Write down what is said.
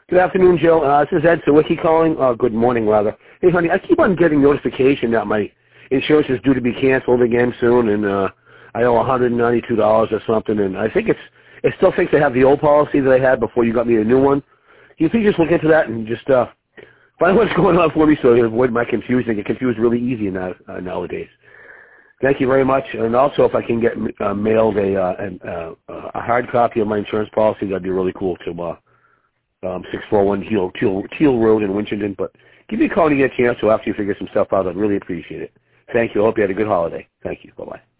Good afternoon, Joe. This is Ed Sawicki calling. Good morning, rather. Hey, honey, I keep on getting notification that my insurance is due to be canceled again soon, and I owe $192 or something, and I think it still thinks I have the old policy that I had before you got me a new one. Can you please just look into that and just find what's going on for me so I avoid my confusion? I get confused really easy nowadays. Thank you very much. And also, if I can get mailed a hard copy of my insurance policy, that'd be really cool to 641 Teal Road in Winchendon. But give me a call when you get a chance, so after you figure some stuff out, I'd really appreciate it. Thank you. I hope you had a good holiday. Thank you. Bye-bye.